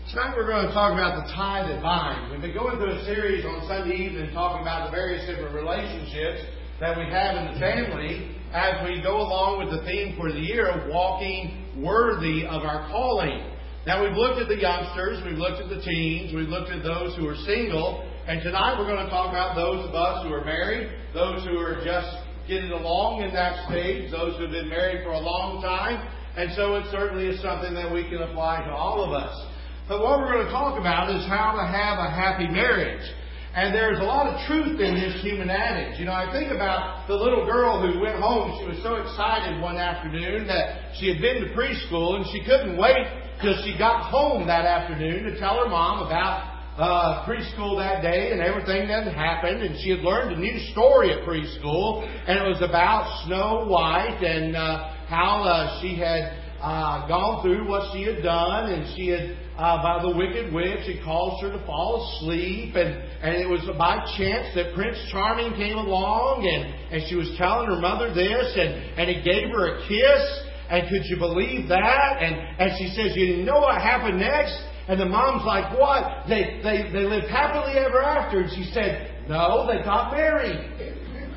Tonight we're going to talk about the tie that binds. We've been going through a series on Sunday evening talking about the various different relationships that we have in the family as we go along with the theme for the year of walking worthy of our calling. Now we've looked at the youngsters, we've looked at the teens, we've looked at those who are single, and tonight we're going to talk about those of us who are married, those who are just getting along in that stage, those who have been married for a long time, and so it certainly is something that we can apply to all of us. But what we're going to talk about is how to have a happy marriage. And there's a lot of truth in this human adage. You know, I think about the little girl who went home. She was so excited one afternoon that she had been to preschool and she couldn't wait till she got home that afternoon to tell her mom about preschool that day and everything that had happened. And she had learned a new story at preschool, and it was about Snow White and how she had gone through what she had done, and she had by the wicked witch, it caused her to fall asleep, and it was by chance that Prince Charming came along, and she was telling her mother this, and he gave her a kiss, and could you believe that? And she says, you know what happened next? And the mom's like, what? They lived happily ever after. And she said, no, they got married.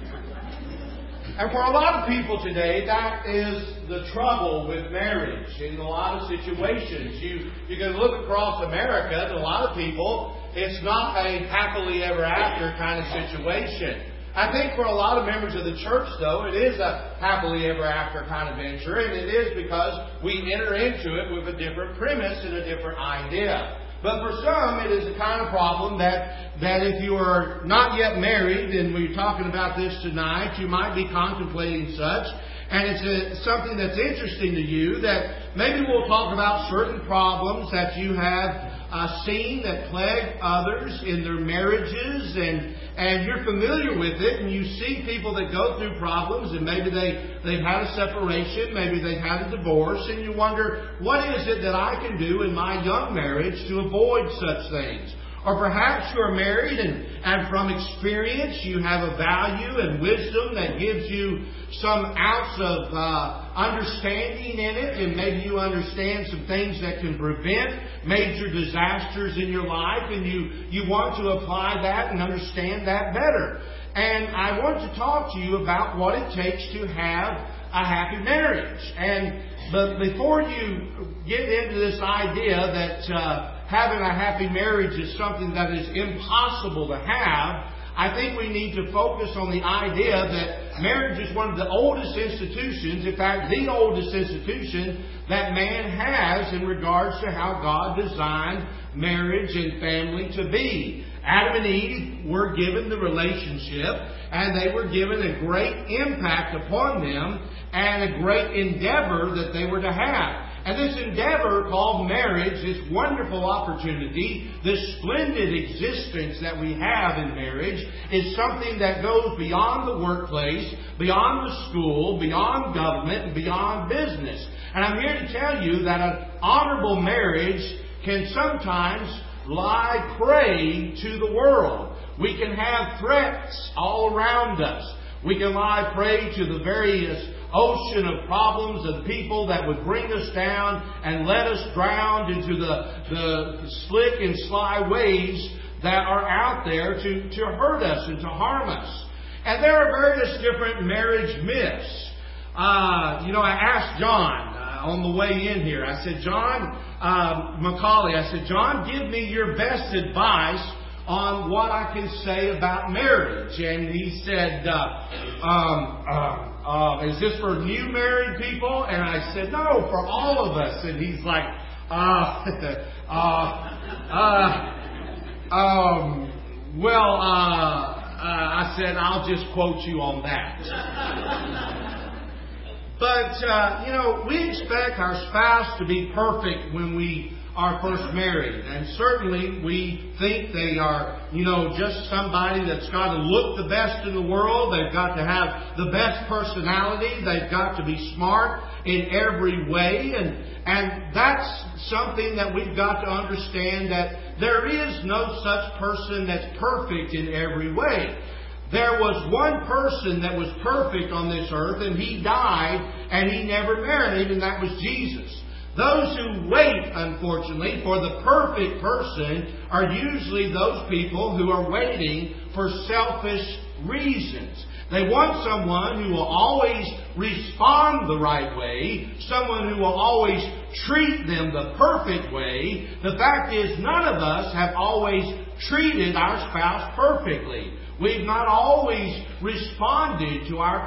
And for a lot of people today, that is the trouble with marriage in a lot of situations. You can look across America, and a lot of people, it's not a happily ever after kind of situation. I think for a lot of members of the church, though, it is a happily ever after kind of venture, and it is because we enter into it with a different premise and a different idea. But for some, it is a kind of problem that if you are not yet married, and we're talking about this tonight, you might be contemplating such. And it's something that's interesting to you, that maybe we'll talk about certain problems that you have seen that plague others in their marriages, and you're familiar with it, and you see people that go through problems, and maybe they've had a separation, maybe they've had a divorce, and you wonder, what is it that I can do in my young marriage to avoid such things? Or perhaps you are married and from experience you have a value and wisdom that gives you some ounce of understanding in it, and maybe you understand some things that can prevent major disasters in your life, and you want to apply that and understand that better. And I want to talk to you about what it takes to have a happy marriage. But before you get into this idea that having a happy marriage is something that is impossible to have, I think we need to focus on the idea that marriage is one of the oldest institutions, in fact, the oldest institution that man has in regards to how God designed marriage and family to be. Adam and Eve were given the relationship, and they were given a great impact upon them and a great endeavor that they were to have. And this endeavor called marriage, this wonderful opportunity, this splendid existence that we have in marriage, is something that goes beyond the workplace, beyond the school, beyond government, and beyond business. And I'm here to tell you that an honorable marriage can sometimes lie prey to the world. We can have threats all around us. We can lie prey to the various ocean of problems and people that would bring us down and let us drown into the slick and sly ways that are out there to hurt us and to harm us. And there are various different marriage myths. I asked John on the way in here, I said, John McCauley, I said, John, give me your best advice on what I can say about marriage. And he said, is this for new married people? And I said, no, for all of us. And he's like, I said, I'll just quote you on that. But, we expect our spouse to be perfect when we are first married. And certainly we think they are, just somebody that's got to look the best in the world. They've got to have the best personality. They've got to be smart in every way. And that's something that we've got to understand, that there is no such person that's perfect in every way. There was one person that was perfect on this earth, and He died, and He never married, and that was Jesus. Those who wait, unfortunately, for the perfect person are usually those people who are waiting for selfish reasons. They want someone who will always respond the right way, someone who will always treat them the perfect way. The fact is, none of us have always treated our spouse perfectly. We've not always responded to our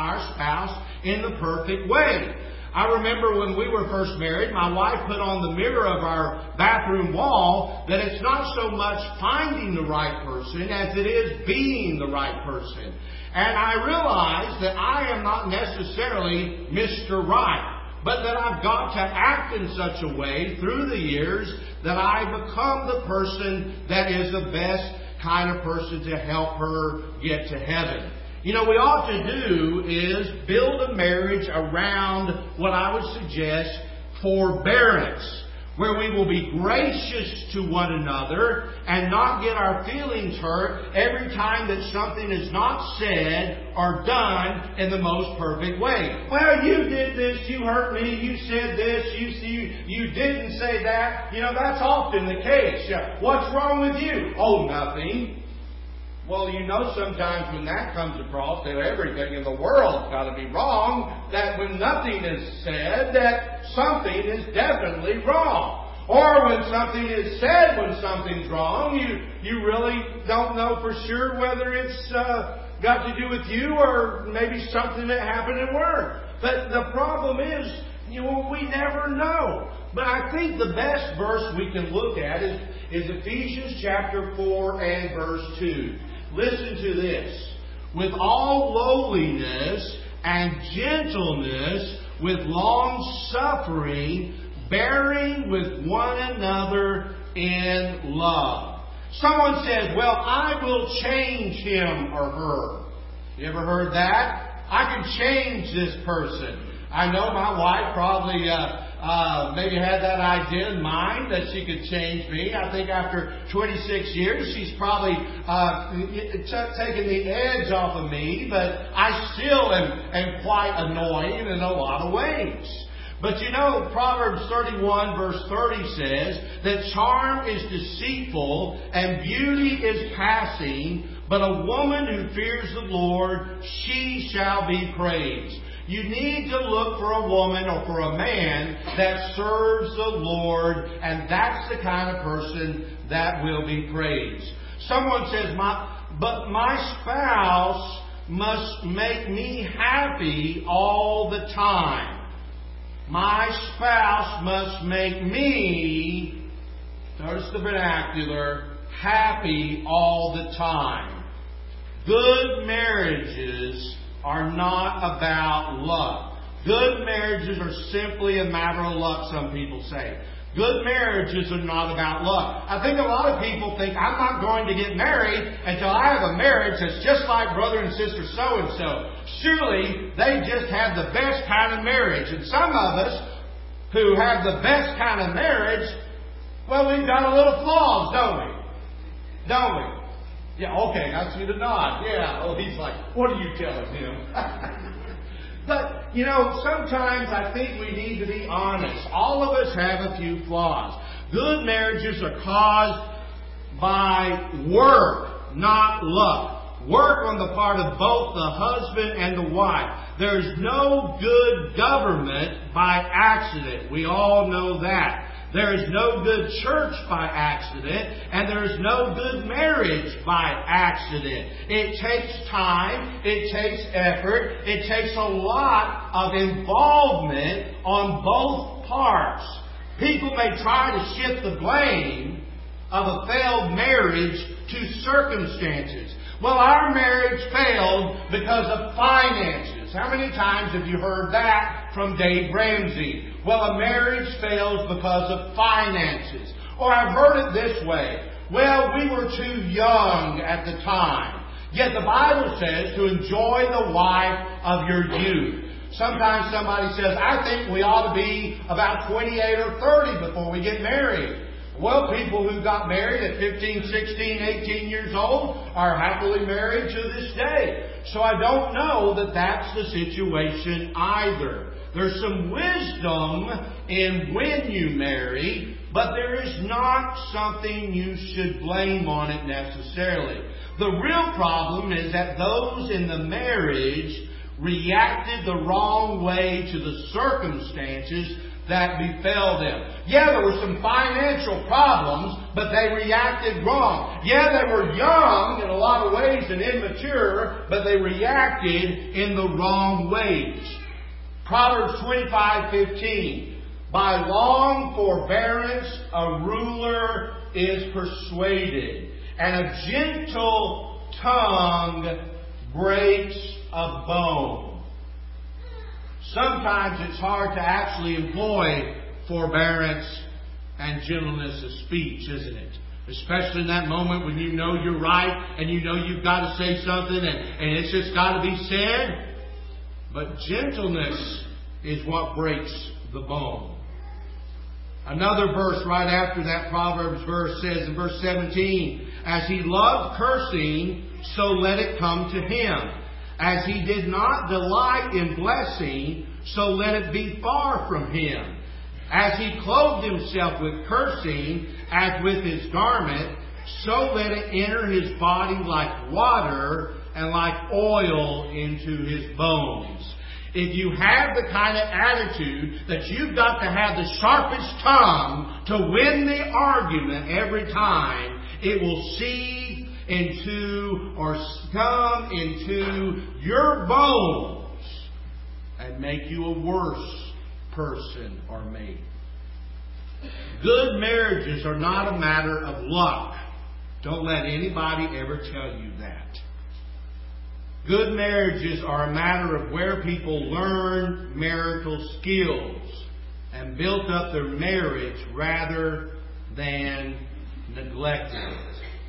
spouse in the perfect way. I remember when we were first married, my wife put on the mirror of our bathroom wall that it's not so much finding the right person as it is being the right person. And I realized that I am not necessarily Mr. Right, but that I've got to act in such a way through the years that I become the person that is the best kind of person to help her get to heaven. You know, what we ought to do is build a marriage around what I would suggest forbearance, where we will be gracious to one another and not get our feelings hurt every time that something is not said or done in the most perfect way. Well, you did this, you hurt me, you said this, you didn't say that. You know, that's often the case. What's wrong with you? Oh, nothing. Well, you know, sometimes when that comes across, that everything in the world's got to be wrong, that when nothing is said, that something is definitely wrong. Or when something is said when something's wrong, you really don't know for sure whether it's got to do with you or maybe something that happened at work. But the problem is, you know, we never know. But I think the best verse we can look at is Ephesians chapter 4 and verse 2. Listen to this. With all lowliness and gentleness, with long suffering, bearing with one another in love. Someone says, well, I will change him or her. You ever heard that? I can change this person. I know my wife probably maybe had that idea in mind that she could change me. I think after 26 years, she's probably taken the edge off of me, but I still am quite annoying in a lot of ways. But you know, Proverbs 31 verse 30 says that charm is deceitful and beauty is passing, but a woman who fears the Lord, she shall be praised. You need to look for a woman or for a man that serves the Lord, and that's the kind of person that will be praised. Someone says, but my spouse must make me happy all the time. My spouse must make me, notice the vernacular, happy all the time. Good marriages are not about luck. Good marriages are simply a matter of luck, some people say. Good marriages are not about luck. I think a lot of people think, I'm not going to get married until I have a marriage that's just like brother and sister so-and-so. Surely they just have the best kind of marriage. And some of us who have the best kind of marriage, well, we've got a little flaws, don't we? Don't we? Yeah, okay, I see the nod. Yeah, oh, he's like, what are you telling him? But, you know, sometimes I think we need to be honest. All of us have a few flaws. Good marriages are caused by work, not luck. Work on the part of both the husband and the wife. There's no good government by accident. We all know that. There is no good church by accident, and there is no good marriage by accident. It takes time, it takes effort, it takes a lot of involvement on both parts. People may try to shift the blame of a failed marriage to circumstances. Well, our marriage failed because of finances. How many times have you heard that from Dave Ramsey? Well, a marriage fails because of finances. Or I've heard it this way. Well, we were too young at the time. Yet the Bible says to enjoy the wife of your youth. Sometimes somebody says, I think we ought to be about 28 or 30 before we get married. Well, people who got married at 15, 16, 18 years old are happily married to this day. So I don't know that that's the situation either. There's some wisdom in when you marry, but there is not something you should blame on it necessarily. The real problem is that those in the marriage reacted the wrong way to the circumstances that befell them. Yeah, there were some financial problems, but they reacted wrong. Yeah, they were young in a lot of ways and immature, but they reacted in the wrong ways. Proverbs 25:15. By long forbearance a ruler is persuaded, and a gentle tongue breaks a bone. Sometimes it's hard to actually employ forbearance and gentleness of speech, isn't it? Especially in that moment when you know you're right and you know you've got to say something and it's just got to be said. But gentleness is what breaks the bone. Another verse right after that Proverbs verse says in verse 17, as he loved cursing, so let it come to him. As he did not delight in blessing, so let it be far from him. As he clothed himself with cursing, as with his garment, so let it enter his body like water and like oil into his bones. If you have the kind of attitude that you've got to have the sharpest tongue to win the argument every time, it will seep into or come into your bones and make you a worse person or mate. Good marriages are not a matter of luck. Don't let anybody ever tell you that. Good marriages are a matter of where people learn marital skills and built up their marriage rather than neglected it.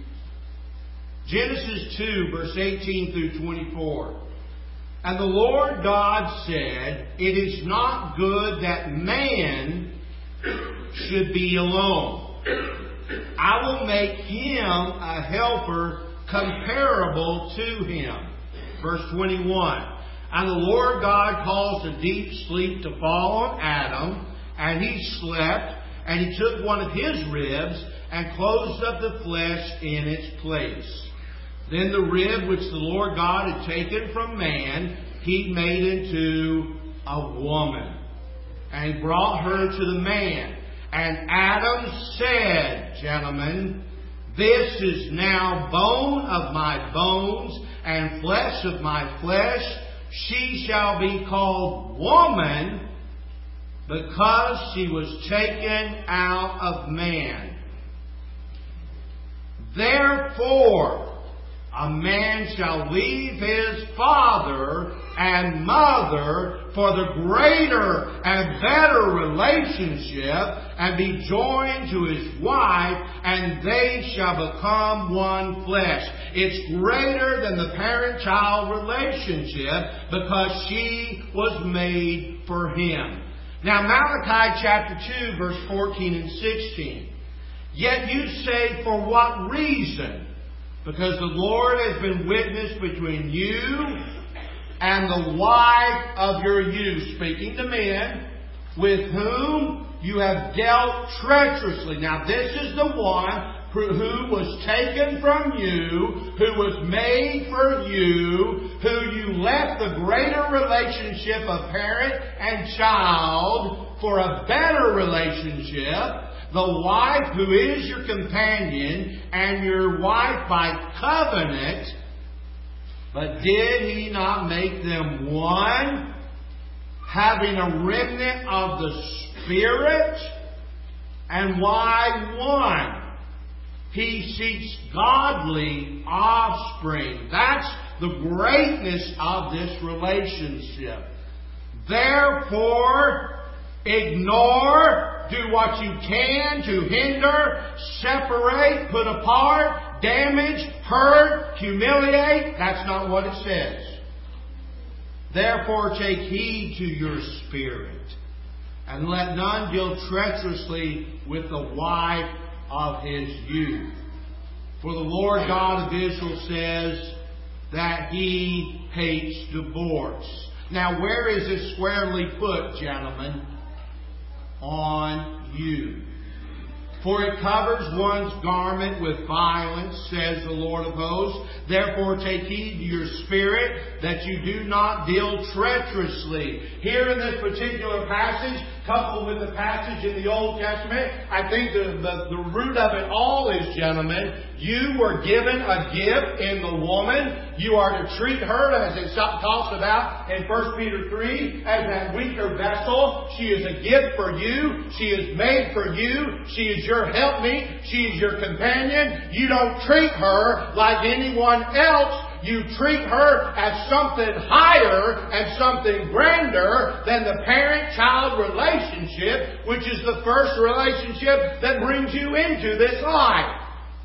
Genesis 2, verse 18 through 24. And the Lord God said, it is not good that man should be alone. I will make him a helper comparable to him. Verse 21. And the Lord God caused a deep sleep to fall on Adam, and he slept, and he took one of his ribs and closed up the flesh in its place. Then the rib which the Lord God had taken from man, he made into a woman, and brought her to the man. And Adam said, gentlemen, this is now bone of my bones and flesh of my flesh. She shall be called woman because she was taken out of man. Therefore, a man shall leave his father and mother for the greater and better relationship and be joined to his wife, and they shall become one flesh. It's greater than the parent-child relationship because she was made for him. Now, Malachi chapter 2, verse 14 and 16. Yet you say, for what reason? Because the Lord has been witness between you and the wife of your youth, speaking to men, with whom you have dealt treacherously. Now this is the one who was taken from you, who was made for you, who you left the greater relationship of parent and child for a better relationship. The wife who is your companion and your wife by covenant. But did he not make them one, having a remnant of the Spirit? And why one? He seeks godly offspring. That's the greatness of this relationship. Therefore, ignore, do what you can to hinder, separate, put apart, damage, hurt, humiliate. That's not what it says. Therefore, take heed to your spirit, and let none deal treacherously with the wife of his youth. For the Lord God of Israel says that he hates divorce. Now, where is this squarely put, gentlemen? on you. For it covers one's garment with violence, says the Lord of hosts. Therefore take heed to your spirit, that you do not deal treacherously. Here in this particular passage, coupled with the passage in the Old Testament, I think the root of it all is, gentlemen, you were given a gift in the woman. You are to treat her, as it talks about in 1 Peter 3, as that weaker vessel. She is a gift for you. She is made for you. She is your helpmeet. She is your companion. You don't treat her like anyone else. You treat her as something higher and something grander than the parent-child relationship, which is the first relationship that brings you into this life.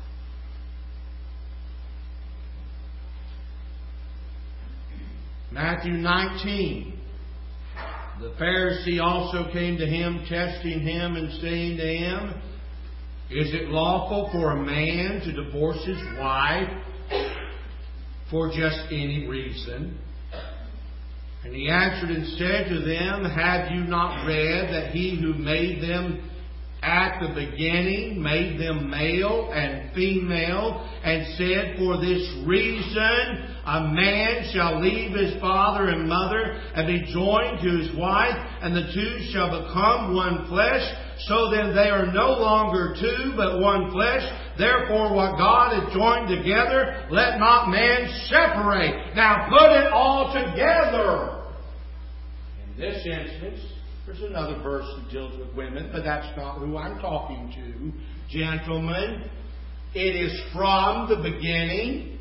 Matthew 19. The Pharisee also came to him, testing him and saying to him, Is it lawful for a man to divorce his wife for just any reason? And he answered and said to them, Have you not read that he who made them at the beginning made them male and female, and said, For this reason a man shall leave his father and mother and be joined to his wife, and the two shall become one flesh. So then they are no longer two, but one flesh. Therefore what God has joined together, let not man separate. Now put it all together. In this instance, there's another verse that deals with women, but that's not who I'm talking to. Gentlemen, it is from the beginning.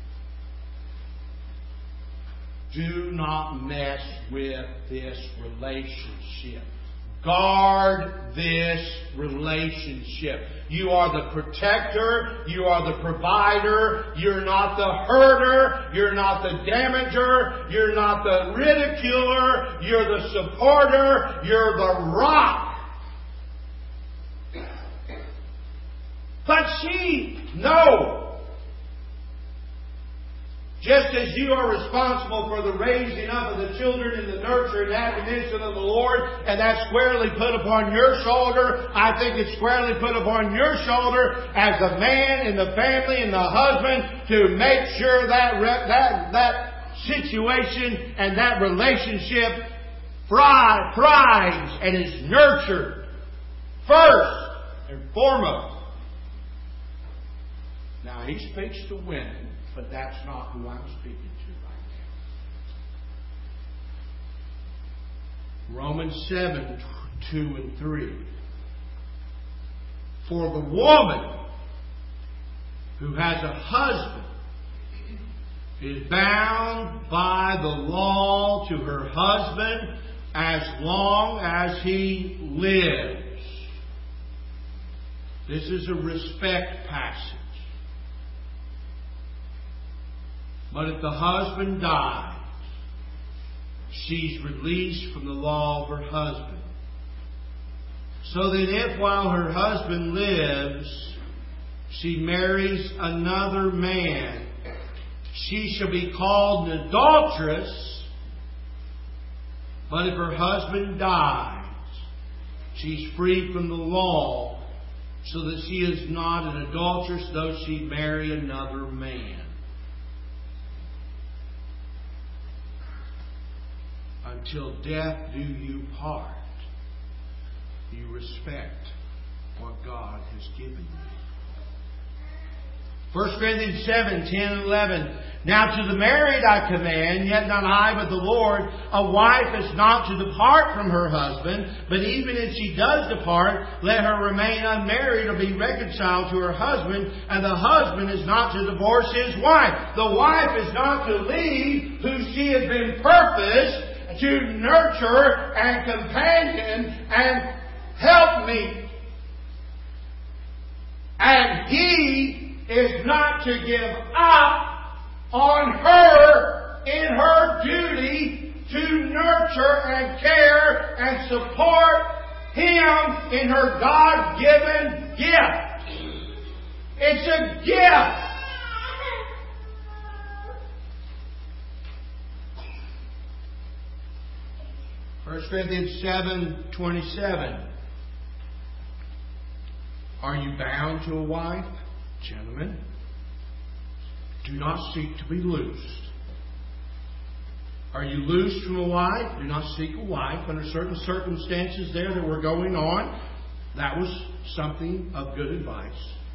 Do not mess with this relationship. Guard this relationship. You are the protector. You are the provider. You're not the herder. You're not the damager. You're not the ridiculer. You're the supporter. You're the rock. But no. Just as you are responsible for the raising up of the children and the nurture and admonition of the Lord, and that's squarely put upon your shoulder, I think it's squarely put upon your shoulder as a man in the family and the husband to make sure that situation and that relationship thrives and is nurtured first and foremost. Now, he speaks to women, but that's not who I'm speaking to right now. Romans 7, 2 and 3. For the woman who has a husband is bound by the law to her husband as long as he lives. This is a respect passage. But if the husband dies, she's released from the law of her husband. So that if while her husband lives, she marries another man, she shall be called an adulteress. But if her husband dies, she's free from the law, so that she is not an adulteress, though she marry another man. Until death do you part. You respect what God has given you. 1 Corinthians 7, 10 and 11. Now to the married I command, yet not I but the Lord, a wife is not to depart from her husband, but even if she does depart, let her remain unmarried or be reconciled to her husband, and the husband is not to divorce his wife. The wife is not to leave who she has been purposed to nurture and companion and help me. And he is not to give up on her in her duty to nurture and care and support him in her God-given gift. It's a gift. 1 Corinthians 7:27. Are you bound to a wife? Gentlemen, do not seek to be loosed. Are you loosed from a wife? Do not seek a wife. Under certain circumstances there that were going on, that was something of good advice.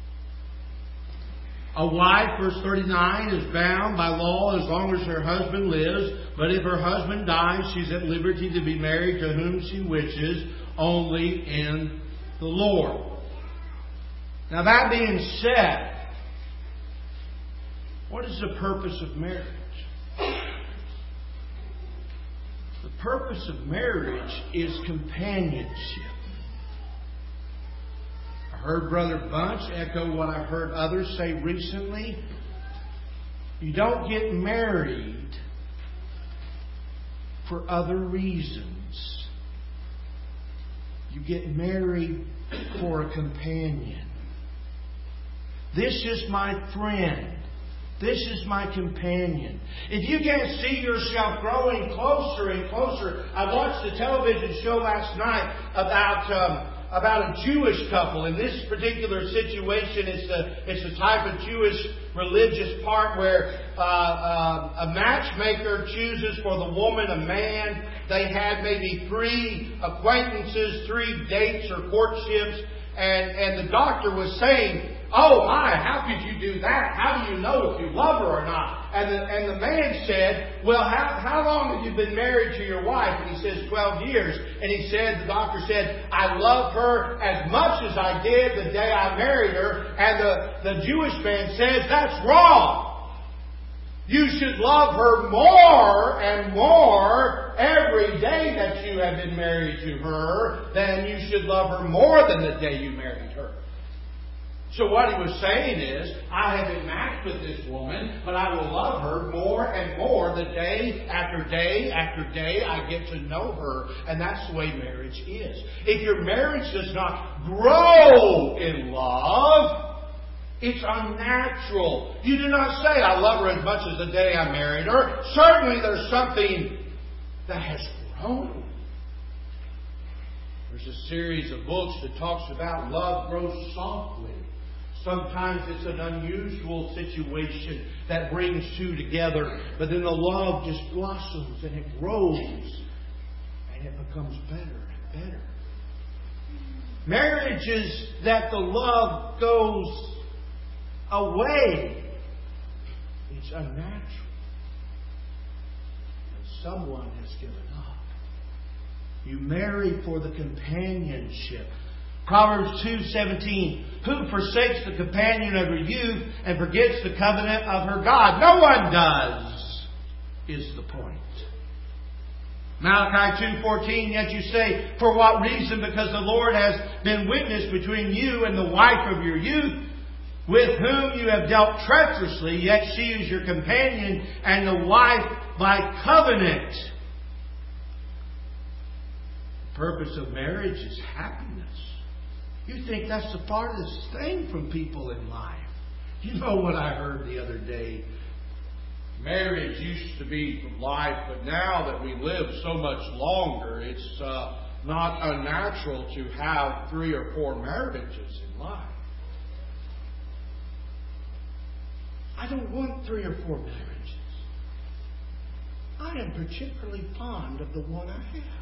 A wife, verse 39, is bound by law as long as her husband lives. But if her husband dies, she's at liberty to be married to whom she wishes, only in the Lord. Now that being said, what is the purpose of marriage? The purpose of marriage is companionship. I heard Brother Bunch echo what I've heard others say recently. You don't get married for other reasons. You get married for a companion. This is my friend. This is my companion. If you can't see yourself growing closer and closer, I watched a television show last night about a Jewish couple. In this particular situation, it's a type of Jewish religious part where a matchmaker chooses for the woman a man. They had maybe 3 acquaintances, 3 dates or courtships, and the doctor was saying, "Oh my, how could you do that? How do you know if you love her or not?" And the man said, "Well, how long have you been married to your wife?" And he says, 12 years. And the doctor said, "I love her as much as I did the day I married her." And the Jewish man says, "That's wrong. You should love her more and more every day that you have been married to her than you should love her more than the day you married her." So what he was saying is, I have been matched with this woman, but I will love her more and more the day after day after day I get to know her. And that's the way marriage is. If your marriage does not grow in love, it's unnatural. You do not say, "I love her as much as the day I married her." Certainly there's something that has grown. There's a series of books that talks about love grows softly. Sometimes it's an unusual situation that brings 2 together, but then the love just blossoms and it grows and it becomes better and better. Marriages that the love goes away, it's unnatural. And someone has given up. You marry for the companionship. Proverbs 2:17, "Who forsakes the companion of her youth and forgets the covenant of her God?" No one does, is the point. Malachi 2:14, "Yet you say, for what reason? Because the Lord has been witness between you and the wife of your youth, with whom you have dealt treacherously, yet she is your companion and the wife by covenant." The purpose of marriage is happiness. You think that's the farthest thing from people in life. You know what I heard the other day? Marriage used to be life, but now that we live so much longer, it's not unnatural to have 3 or 4 marriages in life. I don't want 3 or 4 marriages. I am particularly fond of the one I have.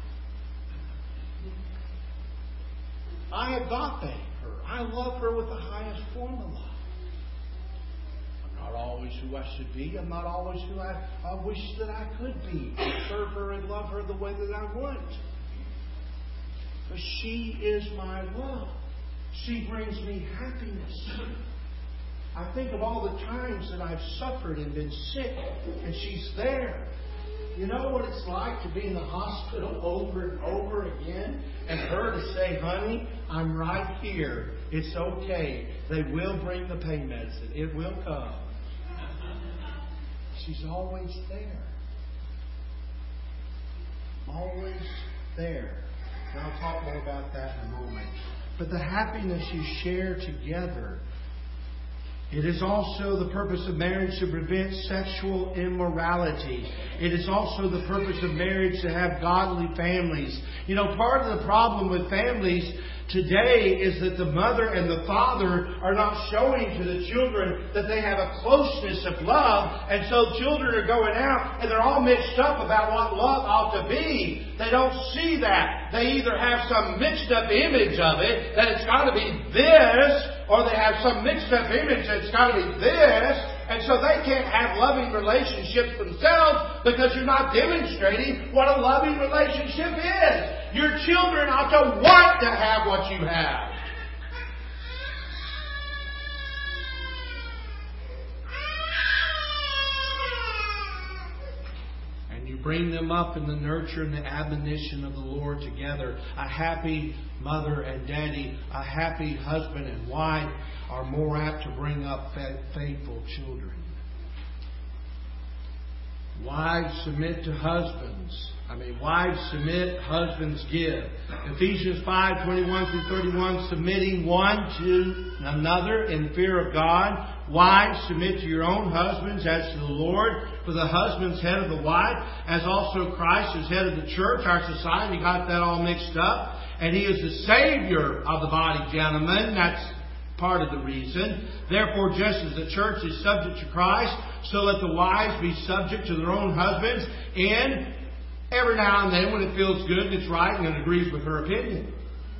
I agape her. I love her with the highest form of love. I'm not always who I should be. I'm not always who I wish that I could be. To serve her and love her the way that I want. But she is my love. She brings me happiness. I think of all the times that I've suffered and been sick, and she's there. You know what it's like to be in the hospital over and over again, and her to say, "Honey, I'm right here. It's okay. They will bring the pain medicine. It will come." She's always there. Always there. And I'll talk more about that in a moment. But the happiness you share together, it is also the purpose of marriage to prevent sexual immorality. It is also the purpose of marriage to have godly families. You know, part of the problem with families today is that the mother and the father are not showing to the children that they have a closeness of love. And so children are going out and they're all mixed up about what love ought to be. They don't see that. They either have some mixed up image of it, that it's got to be this, or they have some mixed up image that it's got to be this. And so they can't have loving relationships themselves because you're not demonstrating what a loving relationship is. Your children ought to want to have what you have. And you bring them up in the nurture and the admonition of the Lord together. A happy mother and daddy, a happy husband and wife are more apt to bring up faithful children. Wives submit to husbands. Wives submit, husbands give. Ephesians 5:21-31, submitting one to another in fear of God. Wives, submit to your own husbands as to the Lord. For the husband's head of the wife, as also Christ is head of the church, our society got that all mixed up. And He is the Savior of the body, gentlemen. That's part of the reason. Therefore, just as the church is subject to Christ, so let the wives be subject to their own husbands, and every now and then, when it feels good, it's right, and it agrees with her opinion.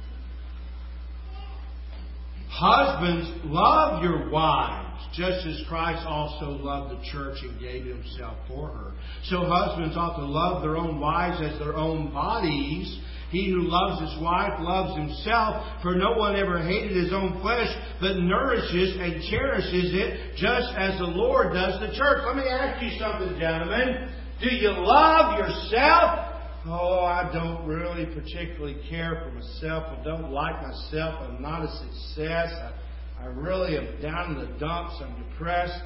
Husbands, love your wives, just as Christ also loved the church and gave Himself for her. So husbands ought to love their own wives as their own bodies. He who loves his wife loves himself, for no one ever hated his own flesh, but nourishes and cherishes it, just as the Lord does the church. Let me ask you something, gentlemen. Do you love yourself? Oh, I don't really particularly care for myself. I don't like myself. I'm not a success. I really am down in the dumps. I'm depressed.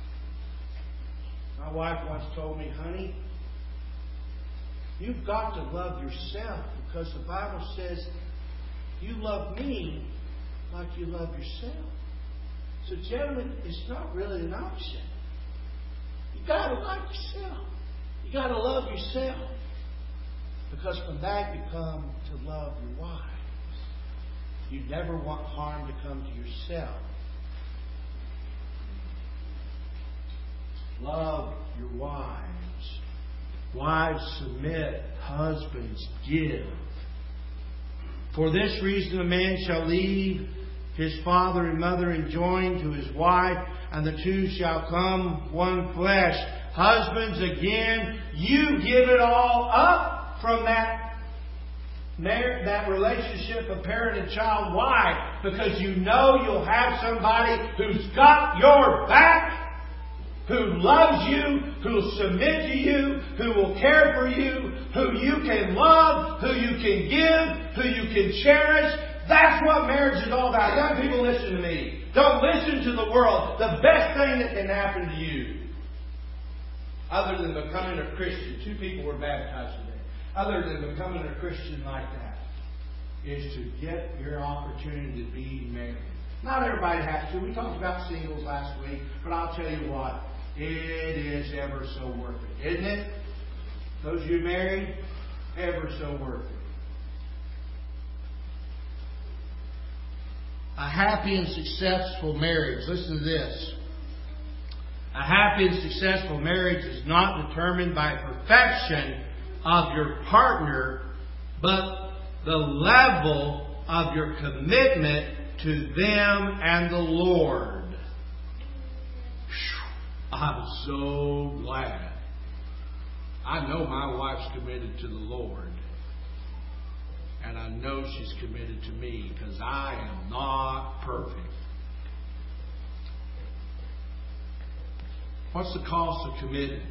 My wife once told me, honey, you've got to love yourself, because the Bible says you love me like you love yourself. So, gentlemen, it's not really an option. You've got to like yourself. You've got to love yourself. Because from that you come to love your wives. You never want harm to come to yourself. Love your wives. Wives, submit. Husbands, give. For this reason a man shall leave his father and mother and join to his wife, and the two shall come one flesh. Husbands, again, you give it all up from that relationship of parent and child. Why? Because you know you'll have somebody who's got your back, who loves you, who will submit to you, who will care for you, who you can love, who you can give, who you can cherish. That's what marriage is all about. Young people, listen to me. Don't listen to the world. The best thing that can happen to you, other than becoming a Christian, 2 people were baptized today, other than becoming a Christian like that, is to get your opportunity to be married. Not everybody has to. We talked about singles last week, but I'll tell you what, it is ever so worth it, isn't it? Those of you married, ever so worth it. A happy and successful marriage. Listen to this. A happy and successful marriage is not determined by perfection of your partner, but the level of your commitment to them and the Lord. I'm so glad. I know my wife's committed to the Lord. And I know she's committed to me, because I am not perfect. What's the cost of commitment?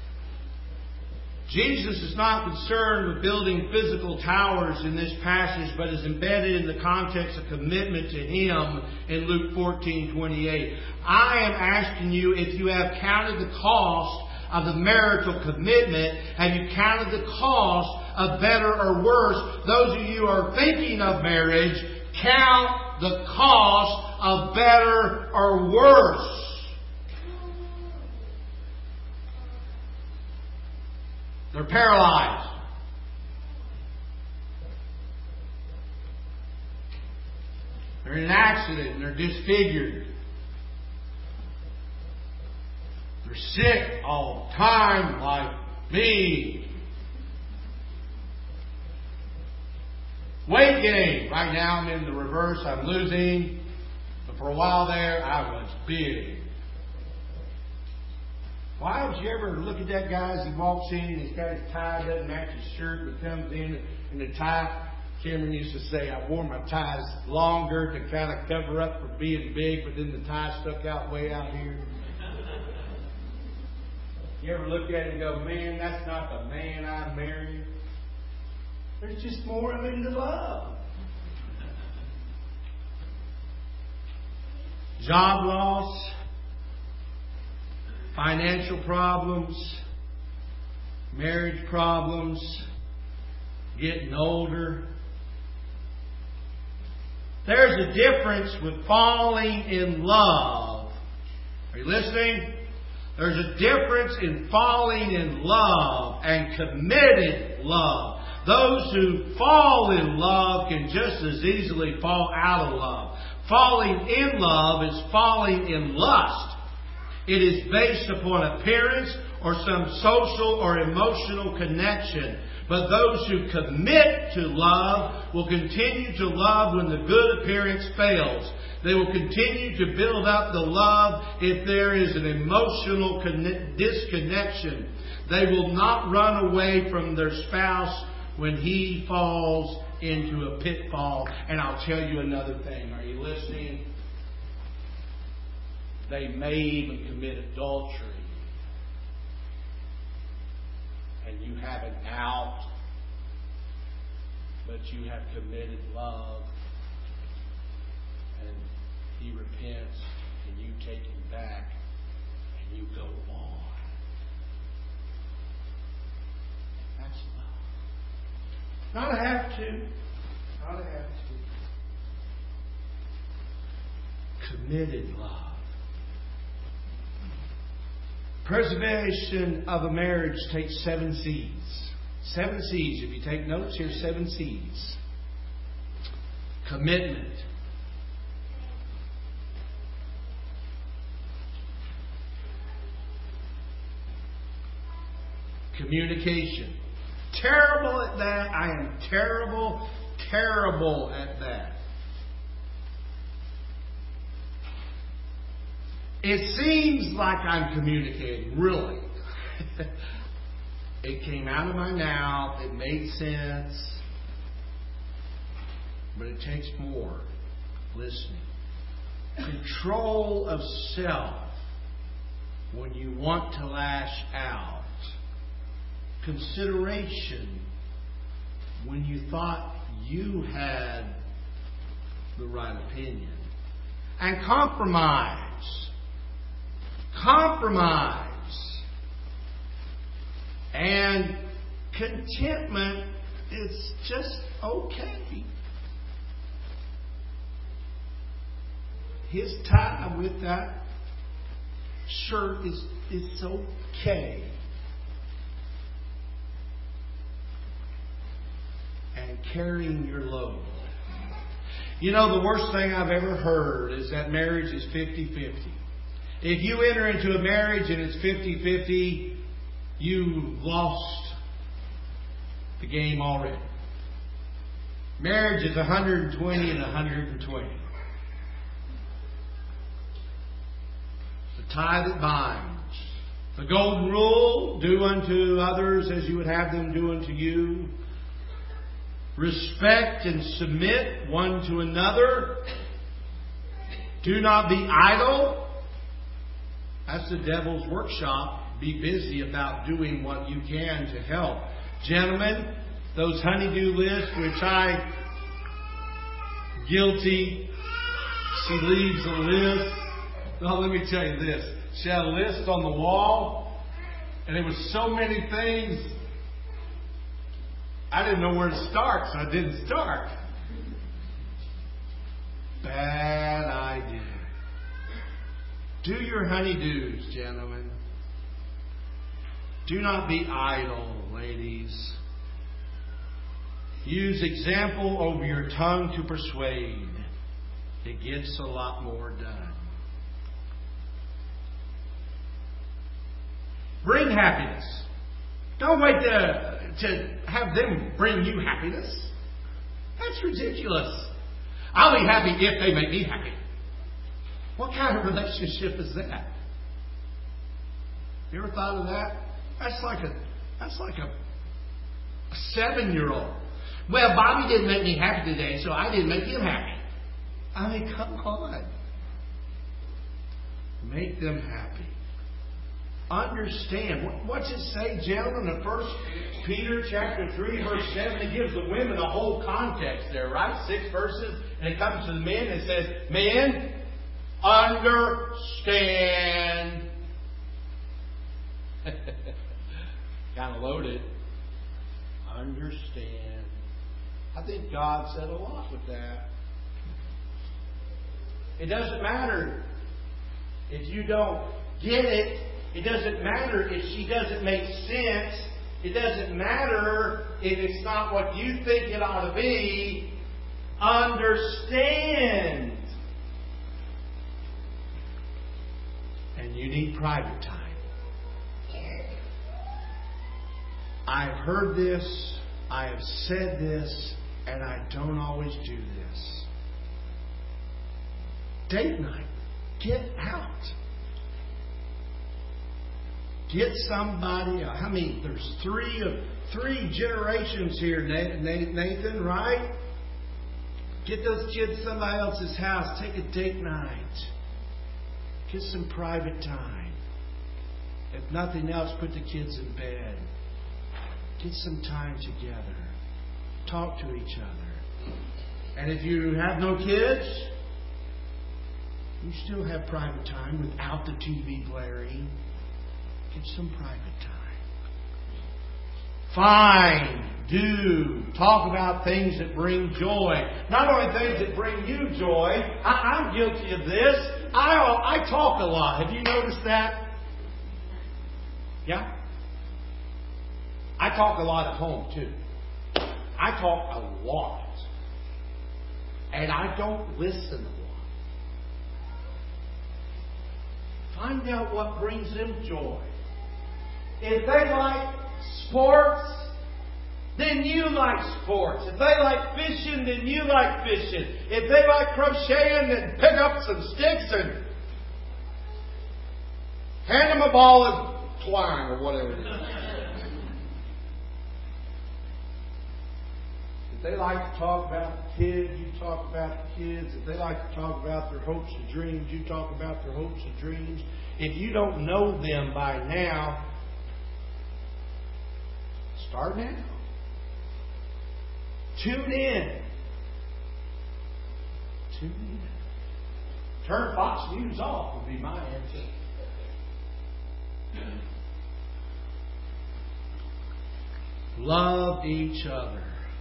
Jesus is not concerned with building physical towers in this passage, but is embedded in the context of commitment to Him in Luke 14:28. I am asking you if you have counted the cost of the marital commitment. Have you counted the cost of better or worse? Those of you who are thinking of marriage, count the cost of better or worse. They're paralyzed. They're in an accident and they're disfigured. They're sick all the time like me. Weight gain. Right now I'm in the reverse. I'm losing. But for a while there, I was big. Why would you ever look at that guy as he walks in and he's got his tie, doesn't match his shirt, but comes in and the tie, Cameron used to say, I wore my ties longer to kind of cover up for being big, but then the tie stuck out way out here. You ever look at it and go, man, that's not the man I married? There's just more of it to love. Job loss, financial problems, marriage problems, getting older. There's a difference with falling in love. Are you listening? There's a difference in falling in love and committed love. Those who fall in love can just as easily fall out of love. Falling in love is falling in lust. It is based upon appearance or some social or emotional connection. But those who commit to love will continue to love when the good appearance fails. They will continue to build up the love if there is an emotional disconnection. They will not run away from their spouse when he falls into a pitfall. And I'll tell you another thing. Are you listening? They may even commit adultery. And you have an out, but you have committed love. And he repents, and you take him back, and you go on. That's love. Not a have to. Not a have to. Committed love. Preservation of a marriage takes 7 C's. 7 C's. If you take notes, here's 7 C's. Commitment. Communication. Terrible at that. I am terrible at that. It seems like I'm communicating, really. It came out of my mouth. It made sense. But it takes more. Listening. Control of self when you want to lash out. Consideration when you thought you had the right opinion. And compromise. And contentment is just okay. His tie with that shirt is okay. And carrying your load. You know, the worst thing I've ever heard is that marriage is 50-50. If you enter into a marriage and it's 50-50, you've lost the game already. Marriage is 120 and 120. The tie that binds. The golden rule, do unto others as you would have them do unto you. Respect and submit one to another. Do not be idle. That's the devil's workshop. Be busy about doing what you can to help. Gentlemen, those honeydew lists, which I, guilty, she leaves a list. Well, let me tell you this. She had a list on the wall, and it was so many things, I didn't know where to start, so I didn't start. Bad idea. Do your honeydews, gentlemen. Do not be idle, ladies. Use example over your tongue to persuade. it gets a lot more done. Bring happiness. Don't wait to have them bring you happiness. That's ridiculous. I'll be happy if they make me happy. What kind of relationship is that? You ever thought of that? That's like a 7-year-old. Well, Bobby didn't make me happy today, so I didn't make him happy. I mean, come on. Make them happy. Understand. What's it say, gentlemen, in 1 Peter chapter 3, verse 7? It gives the women a whole context there, right? 6 verses. And it comes to the men and it says, men, understand. Kind of loaded. Understand. I think God said a lot with that. It doesn't matter if you don't get it. It doesn't matter if she doesn't make sense. It doesn't matter if it's not what you think it ought to be. Understand. And you need private time. I've heard this, I have said this, and I don't always do this. Date night. Get out. Get somebody. I mean, there's three generations here, Nathan, right? Get those kids to somebody else's house. Take a date night. Get some private time. If nothing else, put the kids in bed. Get some time together. Talk to each other. And if you have no kids, you still have private time without the TV blaring. Get some private time. Find, do, talk about things that bring joy. Not only things that bring you joy. I'm guilty of this. I talk a lot. Have you noticed that? Yeah? I talk a lot at home too. I talk a lot. And I don't listen a lot. Find out what brings them joy. If they like sports, then you like sports. If they like fishing, then you like fishing. If they like crocheting, then pick up some sticks and hand them a ball of twine or whatever it is. If they like to talk about the kids, you talk about the kids. If they like to talk about their hopes and dreams, you talk about their hopes and dreams. If you don't know them by now, start now. Tune in. Tune in. Turn Fox News off would be my answer. Love each other.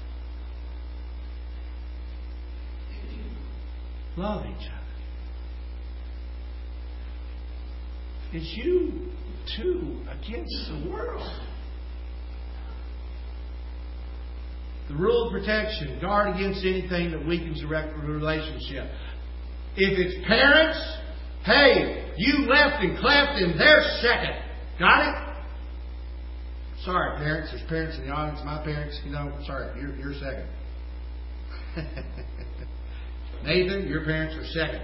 Love each other. It's you, too, against the world. The rule of protection. Guard against anything that weakens the relationship. If it's parents, hey, you left and cleft and they're second. Got it? Sorry, parents. There's parents in the audience. My parents, sorry, you're second. Nathan, your parents are second.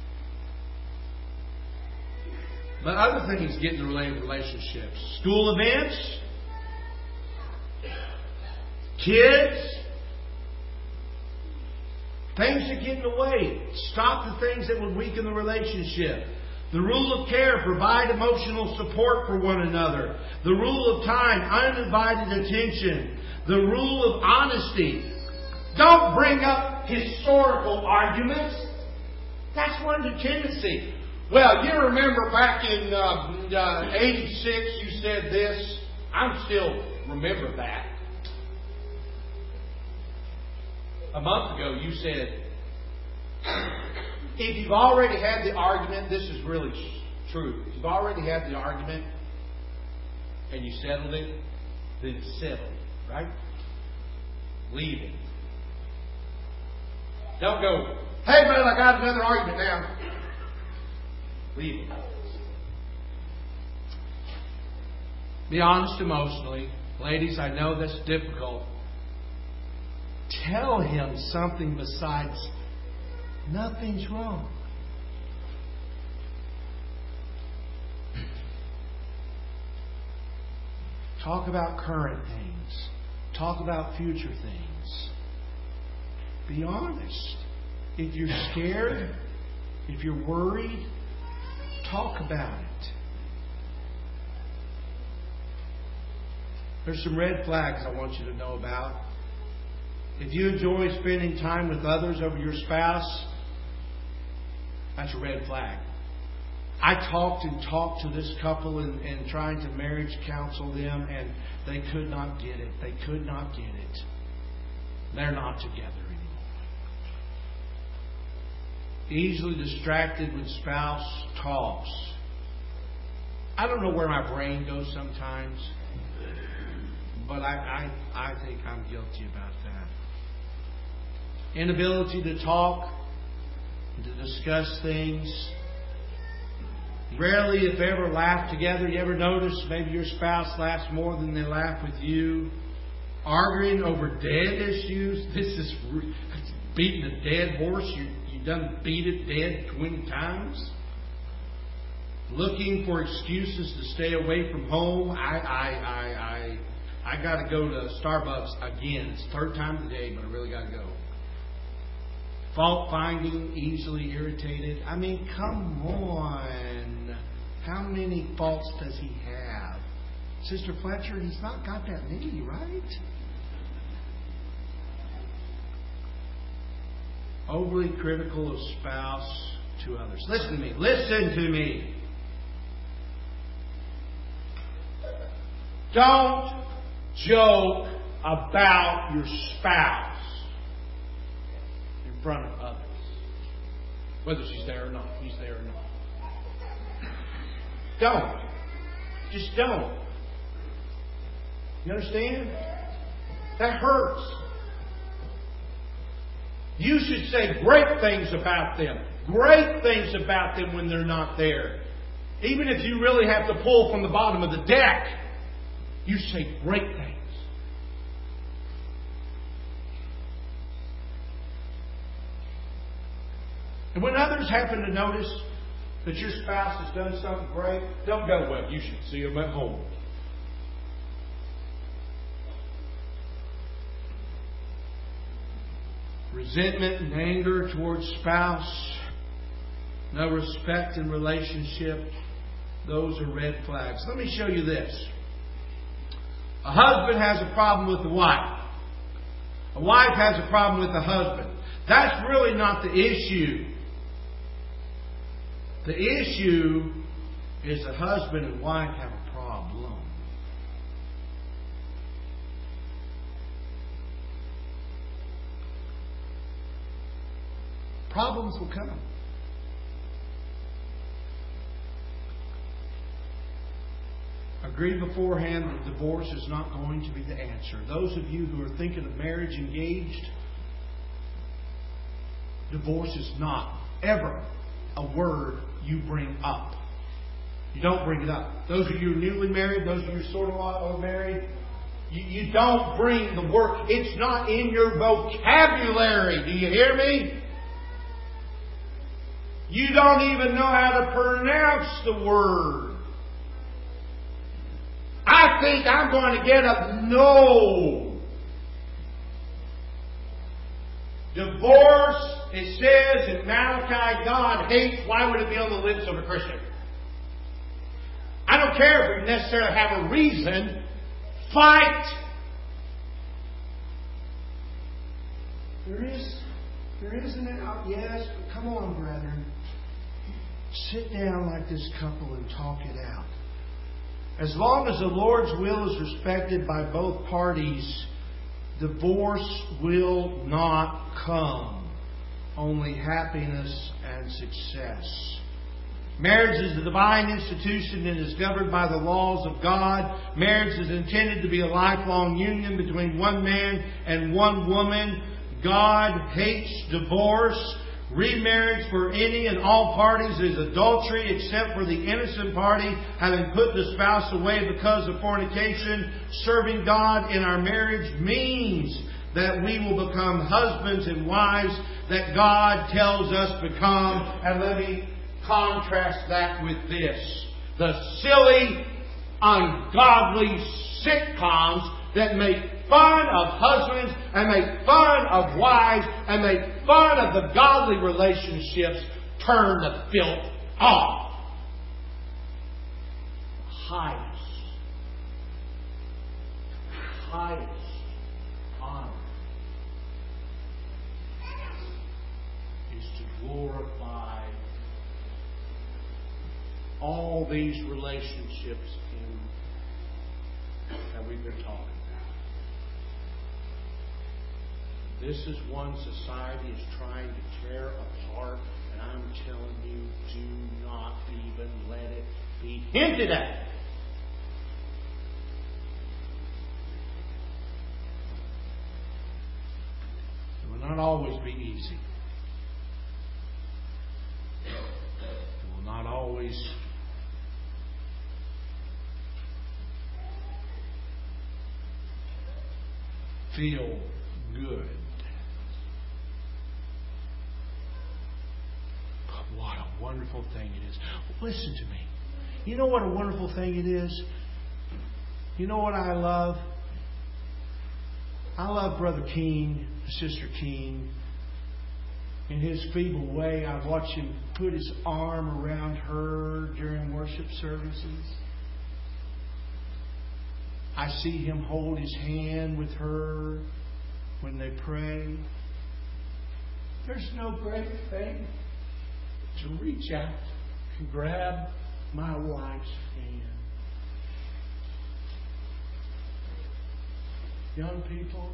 But other things get in the relationships. School events, kids, things that get in the way. Stop the things that would weaken the relationship. The rule of care, provide emotional support for one another. The rule of time, undivided attention. The rule of honesty. Don't bring up historical arguments. That's one of the tendency. Well, you remember back in 86 you said this. I still remember that. A month ago you said, if you've already had the argument, this is really true. If you've already had the argument and you settled it, then settle it, right? Leave it. Don't go, Hey, man, I got another argument now. Leave him. Be honest emotionally. Ladies, I know that's difficult. Tell him something besides, nothing's wrong. Talk about current things. Talk about future things. Be honest. If you're scared, if you're worried, talk about it. There's some red flags I want you to know about. If you enjoy spending time with others over your spouse, that's a red flag. I talked to this couple and trying to marriage counsel them, and they could not get it. They could not get it. They're not together anymore. Easily distracted when spouse talks. I don't know where my brain goes sometimes, but I think I'm guilty about that. Inability to talk, to discuss things. Rarely, if ever, laugh together. You ever notice maybe your spouse laughs more than they laugh with you? Arguing over dead issues. This is beating a dead horse. You done beat it dead 20 times. Looking for excuses to stay away from home. I got to go to Starbucks again. It's the third time today, but I really got to go. Fault finding, easily irritated. I mean, come on. How many faults does he have? Sister Fletcher, he's not got that many, right? Overly critical of spouse to others. Listen to me. Listen to me. Don't joke about your spouse in front of others. Whether she's there or not. He's there or not. Don't. Just don't. You understand? That hurts. You should say great things about them. Great things about them when they're not there. Even if you really have to pull from the bottom of the deck, you say great things. And when others happen to notice that your spouse has done something great, don't go, well, you should see them at home. Resentment and anger towards spouse, no respect in relationship, those are red flags. Let me show you this. A husband has a problem with the wife. A wife has a problem with the husband. That's really not the issue. The issue is the husband and wife have a problem. Problems will come. Agree beforehand that divorce is not going to be the answer. Those of you who are thinking of marriage engaged, divorce is not ever a word you bring up. You don't bring it up. Those of you who are newly married, those of you who are sort of married, you don't bring the word. It's not in your vocabulary. Do you hear me? You don't even know how to pronounce the word. I think I'm going to get a no. Divorce, it says in Malachi, God hates. Why would it be on the lips of a Christian? I don't care if you necessarily have a reason. Fight. There is an out, yes, but come on, brethren. Sit down like this couple and talk it out. As long as the Lord's will is respected by both parties, divorce will not come. Only happiness and success. Marriage is a divine institution and is governed by the laws of God. Marriage is intended to be a lifelong union between one man and one woman. God hates divorce. Remarriage for any and all parties is adultery, except for the innocent party having put the spouse away because of fornication. Serving God in our marriage means that we will become husbands and wives that God tells us to become. And let me contrast that with this. The silly, ungodly sitcoms that make fun of husbands and make fun of wives and make fun of the godly relationships turn the filth off. Highest honor is to glorify all these relationships that we've been talking about. This is one society is trying to tear apart, and I'm telling you, do not even let it be hinted at. It will not always be easy. It will not always feel good. But what a wonderful thing it is. Listen to me. You know what a wonderful thing it is? You know what I love? I love Brother King, Sister King. In his feeble way, I watch him put his arm around her during worship services. I see him hold his hand with her when they pray. There's no greater thing to reach out and grab my wife's hand. Young people,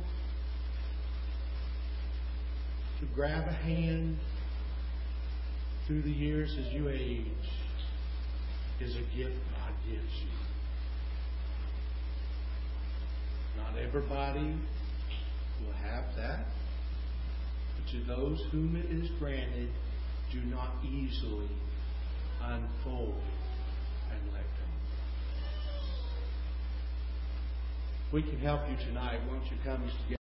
to grab a hand through the years as you age is a gift God gives you. Not everybody will have that, but to those whom it is granted, do not easily unfold and let go. We can help you tonight. Won't you come together?